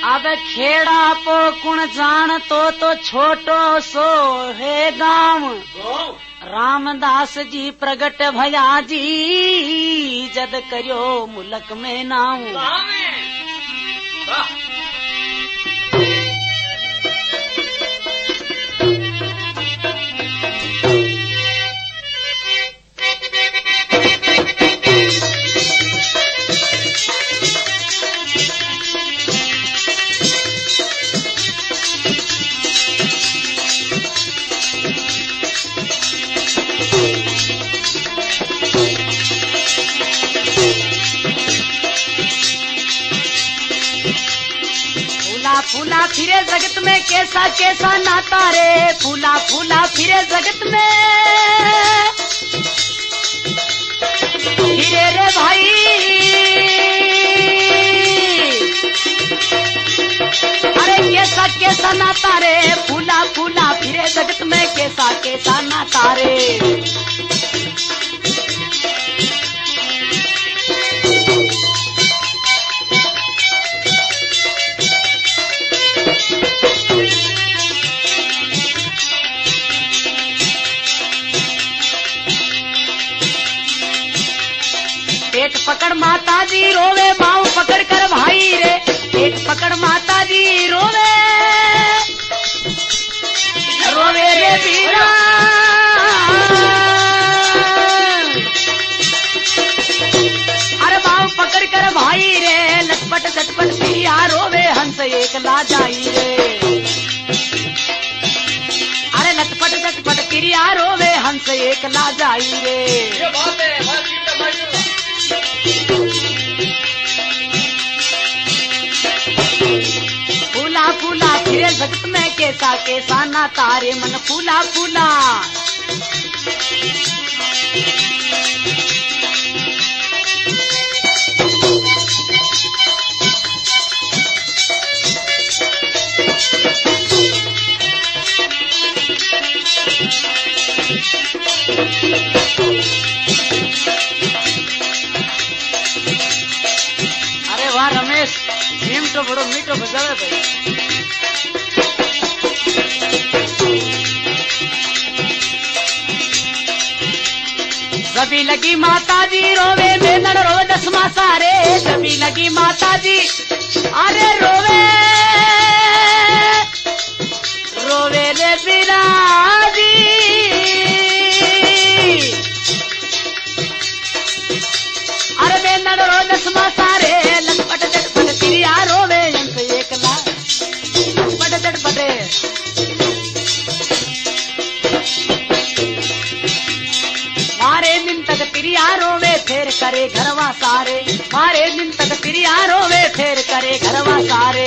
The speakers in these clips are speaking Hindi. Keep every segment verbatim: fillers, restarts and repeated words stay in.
अब खेड़ा पो कुण जान तो तो छोटो सो है गांव। रामदास जी प्रगट भया जी जद करियो मुलक में नाम। फूला फिरे जगत में कैसा कैसा नाता रे। फूला फूला फिरे जगत में फिरे रे भाई। अरे कैसा कैसा नाता रे। फूला फूला फिरे जगत में कैसा कैसा नाता रे। पेट पकड़ माता जी रोवे बाँव पकड़ कर भाई रे। पेट पकड़ माता जी रोवे रोवे रे बीरा। अरे बाँव पकड़ कर भाई रे लटपट झटपट पिया रोवे हंस एक ला जाई रे। अरे लटपट झटपट पिया रोवे हंस एक ला जाई रे। फूला फूला फिरे जगत में कैसा कैसा ना तारे मन फूला फूला। अरे वाह रमेश भीम तो बड़ो मीठो बजावे भाई। जबी लगी माता जी रोवे मेनड़ रोवे दसमा सारे। जबी लगी माता जी अरे रोवे रोवे रे बिराजी। अरे मेनड़ रोवे दसमा सारे लटपट झटपट तिरिया रोवे अंत एक ला लटपट झटपटे। मारे दिन तक तिरिया रोवे फेर करे घरवा सारे। मारे दिन तक तिरिया रोवे फेर करे घरवा सारे।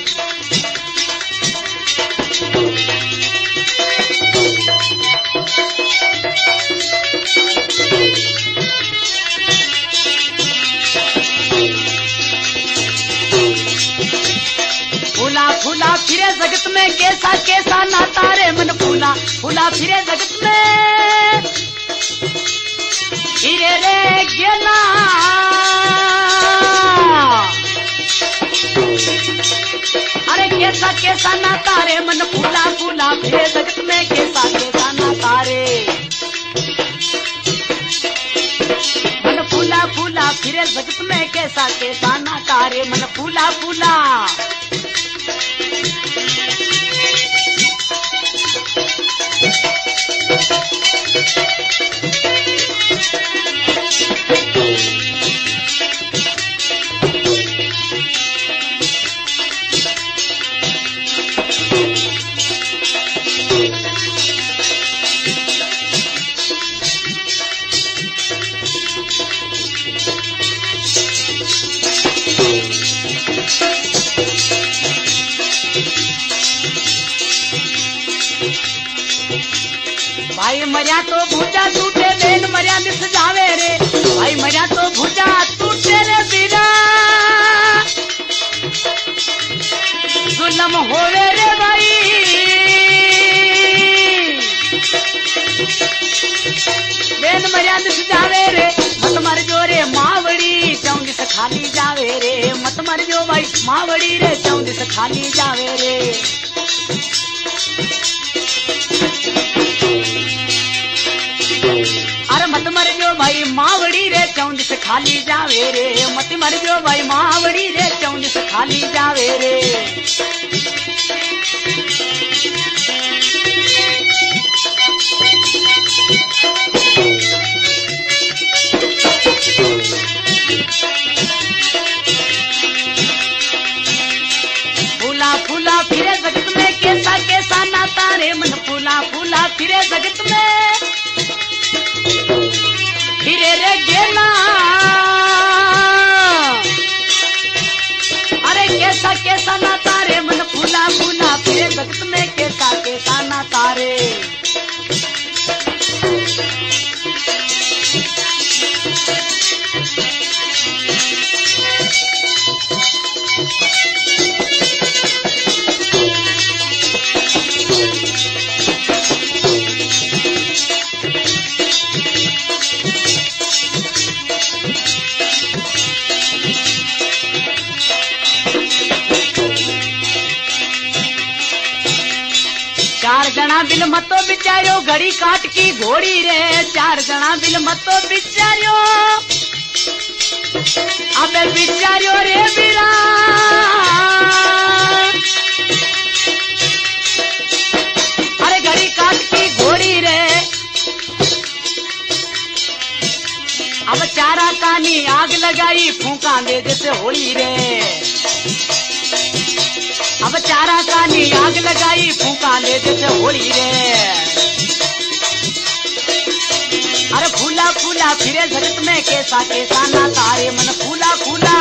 फूला फूला फिरे जगत में कैसा कैसा नाता रे मन फूला फूला फिरे जगत में फिरे रे गेला। अरे कैसा कैसा नाता रे मन फूला फूला फिरे जगत में कैसा कैसा नाता रे। मन फूला फूला फिरे जगत में कैसा कैसा नाता रे मन फूला फूला। भाई मरिया तो भूजा टूटे बेन मरिया दिस जावे रे। भाई मरिया तो भूजा टूटे रे बिना जुल्म होवे रे भाई। बेन मरिया दिस जावे रे मत मर जो रे मावड़ी चौंदिस खाली जावे रे। मत मर जो भाई मावड़ी रे चौंदिस चौंदिस खाली जावे रे। अरे मत मर जो भाई मावड़ी रे चौंदिस खाली जावे रे, मत मर जो भाई मावड़ी रे चौंदिस खाली जावे रे। फूला फूला फिरे जगत में कैसा कैसा नाता रे मन, फूला फूला फिरे जगत में फिरे रे गेला। अरे कैसा कैसा नाता रे मन, फूला फूला फिरे जगत में कैसा कैसा नाता रे। चार जना बिल मतो बिचारियो घड़ी काट की घोड़ी रे, चार जना बिल मतो बिचारियो अबे बिचारियो रे बिरा। अरे घड़ी काट की घोड़ी रे, अब चारा कानी आग लगाई फूका दे जैसे होली रे। अब चारा कानी आग लगाई फूका ले जैसे होली रे। अरे फूला फूला फिरे जगत में कैसा कैसा नाता रे मन, फूला फूला।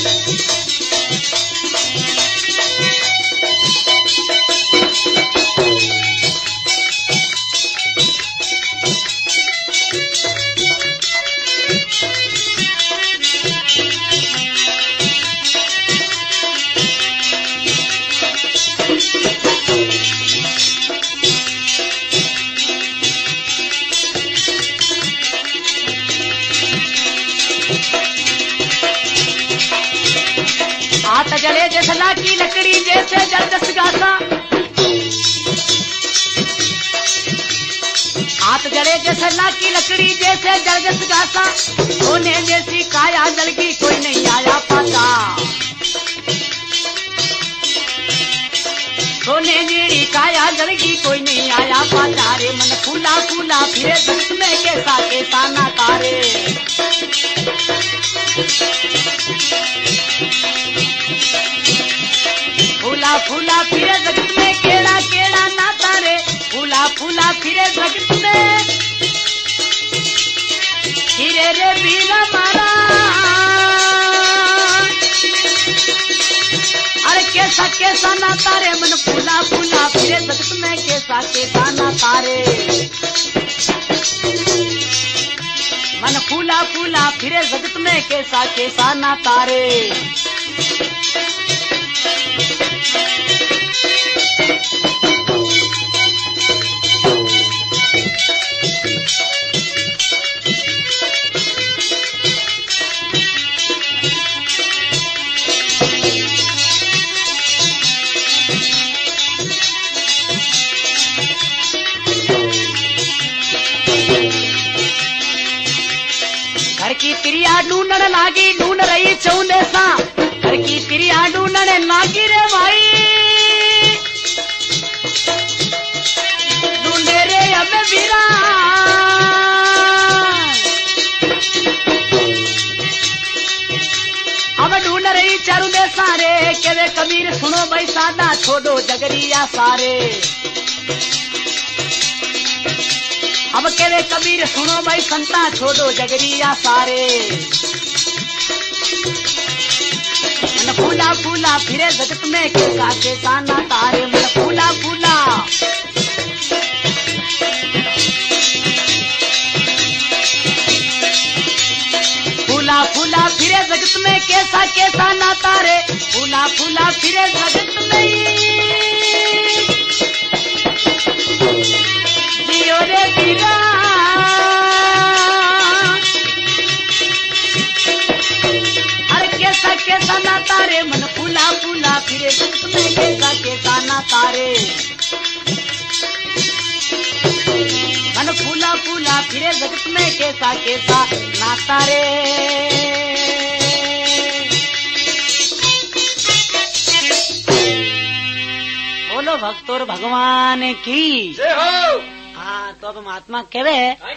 हाथ जले जैसे लाठी लकड़ी जैसे जल दस गासा, हाथ जले जैसे लाठी लकड़ी जैसे जल दस गासा। सोने जैसी काया जल की कोई नहीं आया पाता, सोने जेड़ी काया जल की कोई नहीं आया पाता रे मन। फूला फूला फिरे जगत में कैसा कैसा नाता रे। फूला फूला फिरे जगत में केड़ा केड़ा नाता रे, फूला फूला फिरे जगत में फिरे रे बीरा मारा। अरे कैसा कैसा नाता रे मन, फूला फूला फिरे जगत में कैसा कैसा नाता रे मन। फूला फूला फिरे जगत में कैसा कैसा नाता रे। घर की तिरिया ढूंढने लागी ढूंढ रही चौंदेसा, घर की तिरिया ढूंढने लागी रे भाई। ढूंढे रे हमें बीरा, अब ढूंढ रही चारू दे सारे। के वे कबीर सुनो भाई सादा छोड़ो जगरिया सारे। अब केवे कबीर सुनो भाई संता छोड़ो जगरिया सारे। मन फूला फूला फिरे जगत में कैसा कैसा नाता रे मन, फूला फूला। फूला फूला फिरे जगत में कैसा कैसा नाता रे, फूला फूला फिरे जगत में जियो रे बीरा। अरे कैसा कैसा नाता रे मन, फूला फूला फूला फिरे जगत में कैसा कैसा ना तारे मन फूला फूला फिरे जगत में कैसा कैसा ना तारे। बोलो भक्तोर भगवान की जय हो। हाँ तो अब महात्मा कहवे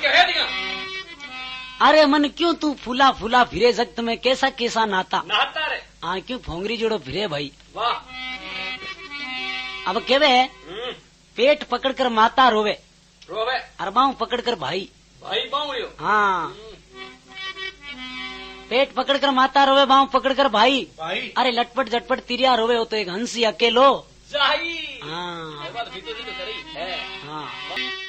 अरे मन क्यों तू फूला फूला फिरे जगत में कैसा कैसा नाता नाता रे। हाँ क्यों भोंगरी जोड़ो फिरे भाई। वाह। अब कहवे पेट पकड़कर माता रोवे रोवे और बाहू पकड़कर भाई भाई बाउलियो। हाँ पेट पकड़कर माता रोवे बाहू पकड़कर भाई भाई अरे लटपट झटपट तिरिया रोवे हो तो एक हंसी अकेलो जाही। हाँ ये बात भी तो करी है। हाँ